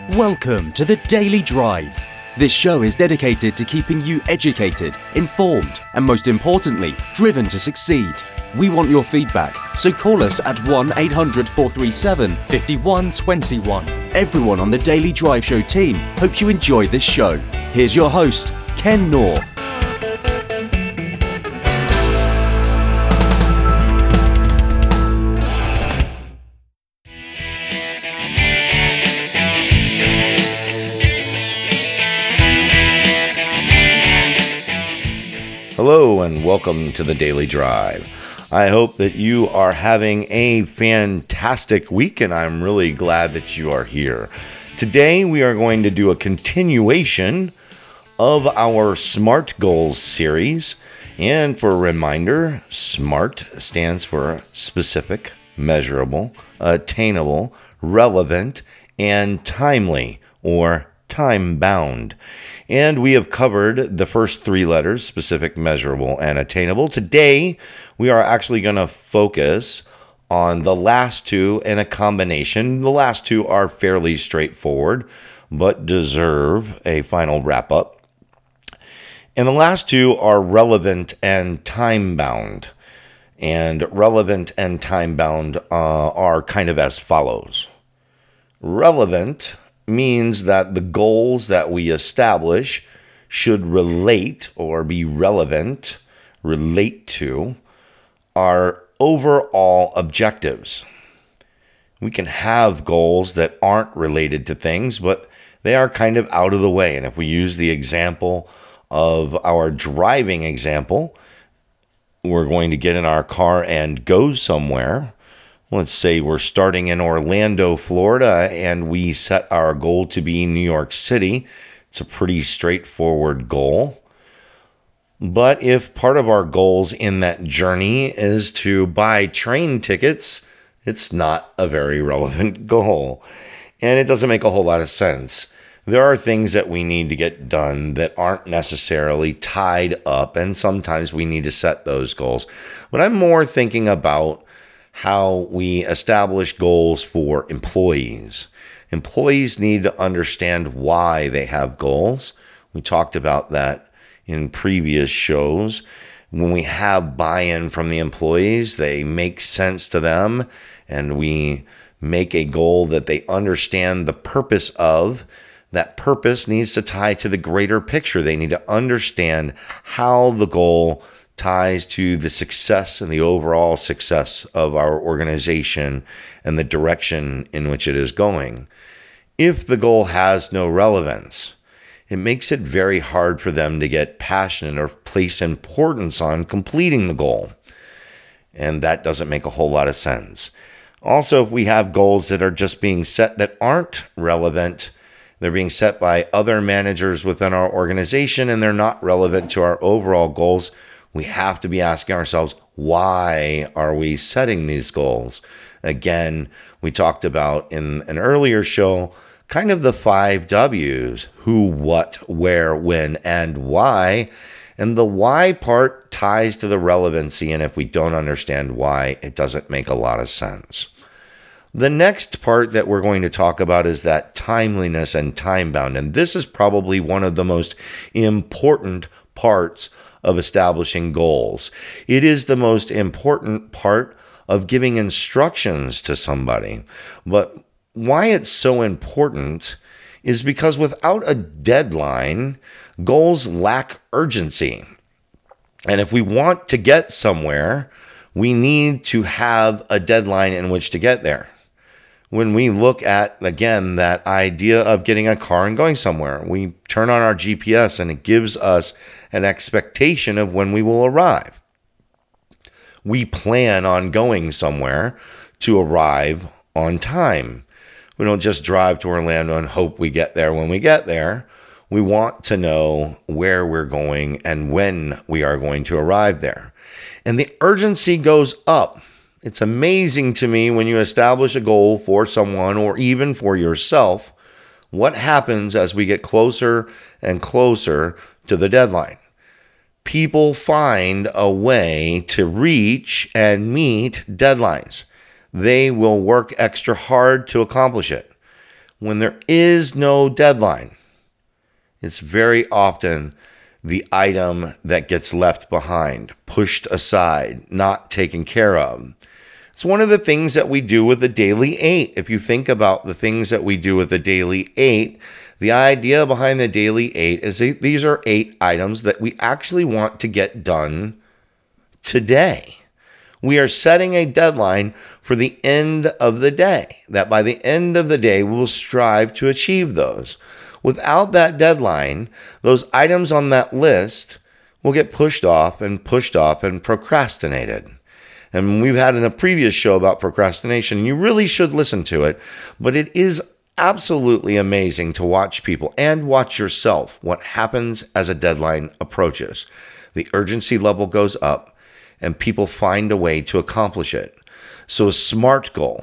Welcome to the Daily Drive. This show is dedicated to keeping you educated, informed, and most importantly, driven to succeed. We want your feedback, so call us at 1-800-437-5121. Everyone on the Daily Drive Show team hopes you enjoy this show. Here's your host, Ken Knorr. Hello and welcome to the Daily Drive. I hope that you are having a fantastic week, and I'm really glad that you are here. Today we are going to do a continuation of our SMART Goals series. And for a reminder, SMART stands for specific, measurable, attainable, relevant, and timely, or time-bound. And we have covered the first three letters, specific, measurable, and attainable. Today, we are actually going to focus on the last two in a combination. The last two are fairly straightforward, but deserve a final wrap-up. And the last two are relevant and time-bound. And relevant and time-bound are kind of as follows. Relevant means that the goals that we establish should relate or be relevant, relate to our overall objectives. We can have goals that aren't related to things, but they are kind of out of the way. And if we use the example of our driving example, we're going to get in our car and go somewhere. Let's say we're starting in Orlando, Florida, and we set our goal to be New York City. It's a pretty straightforward goal. But if part of our goals in that journey is to buy train tickets, it's not a very relevant goal. And it doesn't make a whole lot of sense. There are things that we need to get done that aren't necessarily tied up, and sometimes we need to set those goals. But I'm more thinking about how we establish goals for employees. Employees need to understand why they have goals. We talked about that in previous shows. When we have buy-in from the employees, they make sense to them, and we make a goal that they understand the purpose of. That purpose needs to tie to the greater picture. They need to understand how the goal ties to the success and the overall success of our organization and the direction in which it is going. If the goal has no relevance, it makes it very hard for them to get passionate or place importance on completing the goal. And that doesn't make a whole lot of sense. Also, if we have goals that are just being set that aren't relevant, they're being set by other managers within our organization and they're not relevant to our overall goals, we have to be asking ourselves, why are we setting these goals? Again, we talked about in an earlier show, kind of the 5 W's: who, what, where, when, and why. And the why part ties to the relevancy, and if we don't understand why, it doesn't make a lot of sense. The next part that we're going to talk about is that timeliness and time-bound, and this is probably one of the most important parts of establishing goals. It is the most important part of giving instructions to somebody. But why it's so important is because without a deadline, goals lack urgency. And if we want to get somewhere, we need to have a deadline in which to get there. When we look at, again, that idea of getting a car and going somewhere, we turn on our GPS and it gives us an expectation of when we will arrive. We plan on going somewhere to arrive on time. We don't just drive to Orlando and hope we get there when we get there. We want to know where we're going and when we are going to arrive there. And the urgency goes up. It's amazing to me when you establish a goal for someone or even for yourself, what happens as we get closer and closer to the deadline. People find a way to reach and meet deadlines. They will work extra hard to accomplish it. when there is no deadline, it's very often the item that gets left behind, pushed aside, not taken care of. It's one of the things that we do with the Daily 8. If you think about the things that we do with the Daily 8, the idea behind the Daily 8 is these are 8 items that we actually want to get done today. We are setting a deadline for the end of the day, that by the end of the day, we will strive to achieve those. Without that deadline, those items on that list will get pushed off and procrastinated. And we've had in a previous show about procrastination. You really should listen to it, but it is absolutely amazing to watch people and watch yourself what happens as a deadline approaches. The urgency level goes up and people find a way to accomplish it. So a SMART goal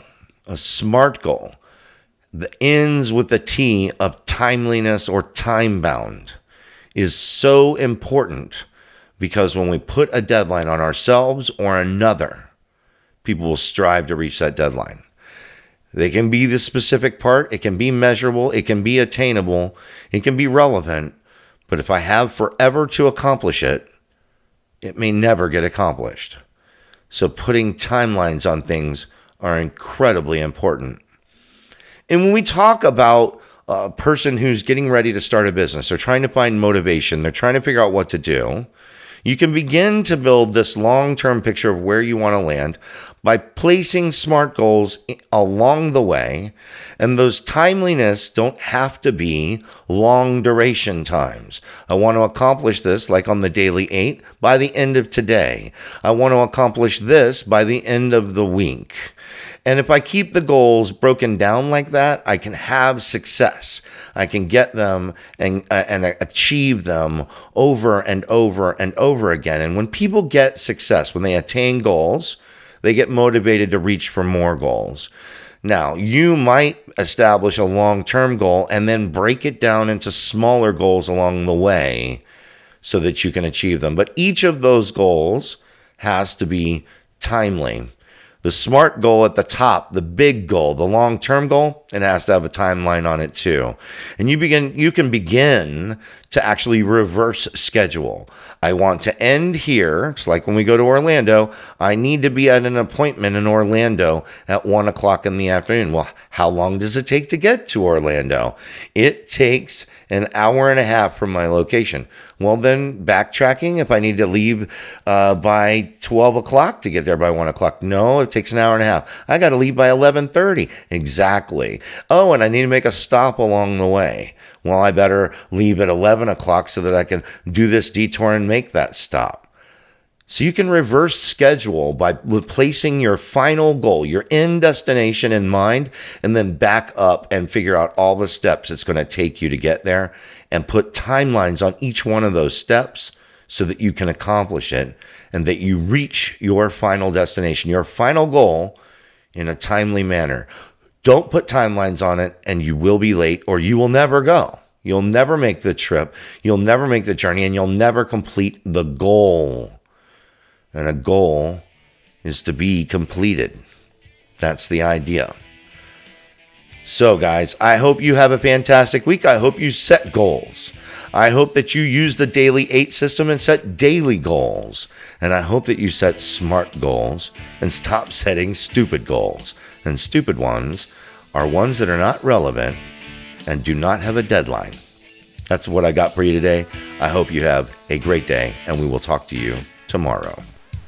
that ends with the T of timeliness or time bound is so important. Because when we put a deadline on ourselves or another, people will strive to reach that deadline. They can be the specific part, it can be measurable, it can be attainable, it can be relevant, but if I have forever to accomplish it, it may never get accomplished. So putting timelines on things are incredibly important. And when we talk about a person who's getting ready to start a business, they're trying to find motivation, they're trying to figure out what to do, you can begin to build this long-term picture of where you want to land by placing SMART goals along the way. And those timeliness don't have to be long duration times. I want to accomplish this, like on the Daily 8, by the end of today. I want to accomplish this by the end of the week. And if I keep the goals broken down like that, I can have success. I can get them and achieve them over and over and over again. And when people get success, when they attain goals, they get motivated to reach for more goals. Now, you might establish a long-term goal and then break it down into smaller goals along the way so that you can achieve them. But each of those goals has to be timely. The SMART goal at the top, the big goal, the long-term goal, it has to have a timeline on it too. And you can begin to actually reverse schedule. I want to end here. It's like when we go to Orlando, I need to be at an appointment in Orlando at 1 o'clock in the afternoon. Well, how long does it take to get to Orlando? It takes an hour and a half from my location. Well, then backtracking, if I need to leave by 12 o'clock to get there by 1 o'clock. No, it takes an hour and a half. I got to leave by 11:30. Exactly. Oh, and I need to make a stop along the way. Well, I better leave at 11 o'clock so that I can do this detour and make that stop. So you can reverse schedule by placing your final goal, your end destination in mind, and then back up and figure out all the steps it's going to take you to get there and put timelines on each one of those steps so that you can accomplish it and that you reach your final destination, your final goal in a timely manner. Don't put timelines on it and you will be late or you will never go. You'll never make the trip. You'll never make the journey and you'll never complete the goal. And a goal is to be completed. That's the idea. So guys, I hope you have a fantastic week. I hope you set goals. I hope that you use the Daily 8 system and set daily goals. And I hope that you set SMART goals and stop setting stupid goals. And stupid ones are ones that are not relevant and do not have a deadline. That's what I got for you today. I hope you have a great day and we will talk to you tomorrow.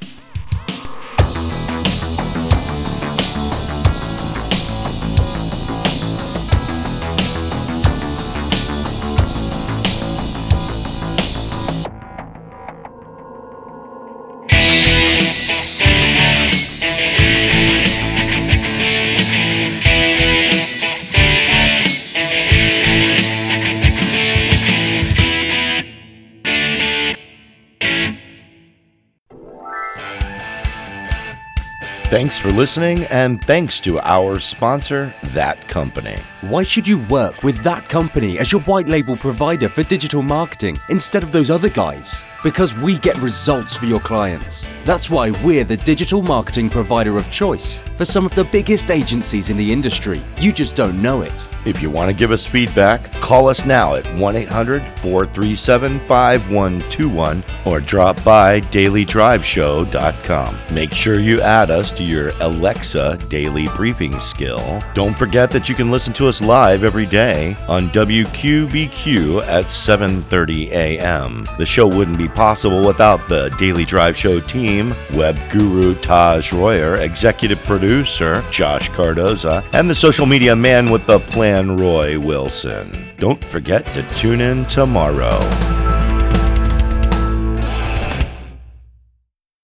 Thanks for listening, and thanks to our sponsor, That Company. Why should you work with That Company as your white label provider for digital marketing instead of those other guys? because we get results for your clients. That's why we're the digital marketing provider of choice for some of the biggest agencies in the industry. You just don't know it. If you want to give us feedback, call us now at 1-800-437-5121 or drop by dailydriveshow.com. Make sure you add us to your Alexa daily briefing skill. Don't forget that you can listen to us live every day on WQBQ at 7:30 a.m. The show wouldn't be possible without the Daily Drive Show team, web guru Taj Royer, executive producer Josh Cardoza, and the social media man with the plan, Roy Wilson. Don't forget to tune in tomorrow.